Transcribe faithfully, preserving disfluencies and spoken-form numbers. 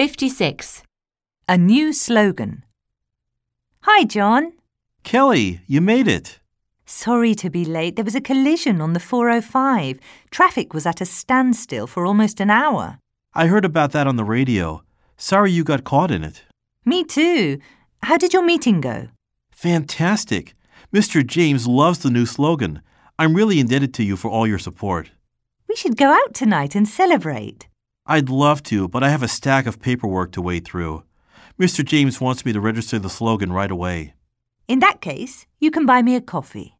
fifty-six. A new slogan. Hi, John. Kelly, you made it. Sorry to be late. There was a collision on the four oh five. Traffic was at a standstill for almost an hour. I heard about that on the radio. Sorry you got caught in it. Me too. How did your meeting go? Fantastic. Mister James loves the new slogan. I'm really indebted to you for all your support. We should go out tonight and celebrate. I'd love to, but I have a stack of paperwork to wade through. Mister James wants me to register the slogan right away. In that case, you can buy me a coffee.